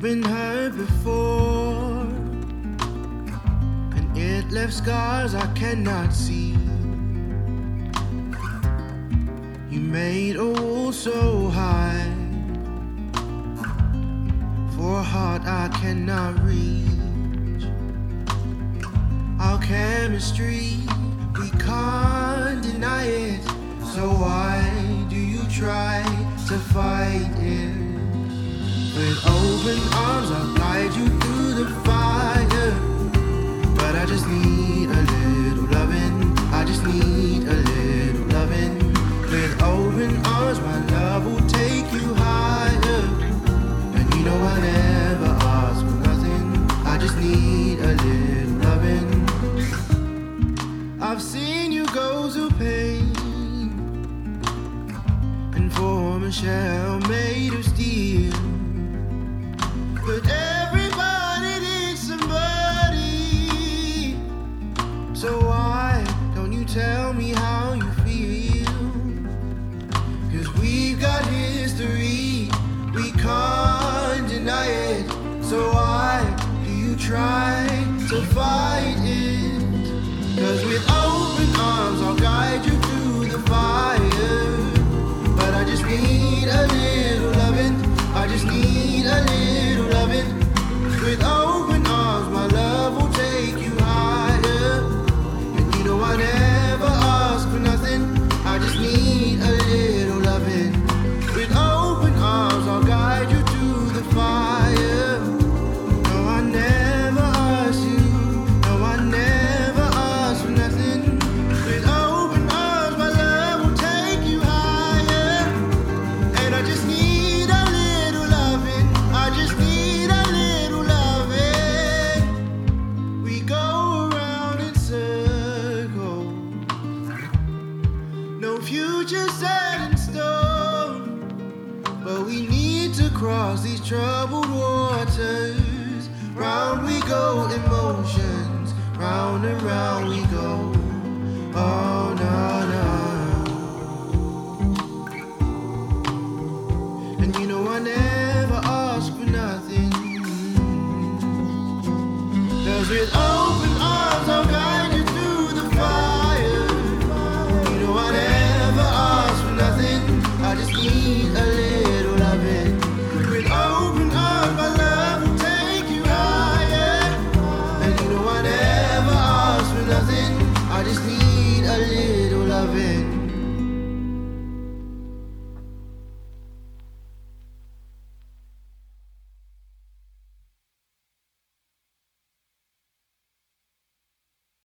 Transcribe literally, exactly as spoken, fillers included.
been hurt before, and it left scars I cannot see. You made a wall so high for a heart I cannot reach. Our chemistry, we can't deny it. So why do you try to fight it? With open arms I'll guide you through the fire, but I just need a little loving. I just need a little loving. With open arms my love will take you higher, and you know I never ask for nothing. I just need a little loving. I've seen you go through pain and form a shell made of steel, but everybody needs somebody. So why don't you tell me how you feel? 'Cause we've got history, we can't deny it. So why do you try to fight it? 'Cause with open arms I'll guide you through the fire, but I just need a little loving. I just need a little loving. With open arms my love will take you higher, and you know I never ask for nothing. I just need a little loving. With open arms I'll guide you through the fire. No, I never ask you. No, I never ask for nothing. With open arms my love will take you higher, and I just need a little loving. I just need a little loving. We go around in circles, no future set in stone, but we need to cross these troubled waters. Round we go, emotions, round and round we go. Oh no, no. And you know I never ask for nothing, 'cause with open arms I'll guide you through the fire. You know I never ask for nothing. I just need a little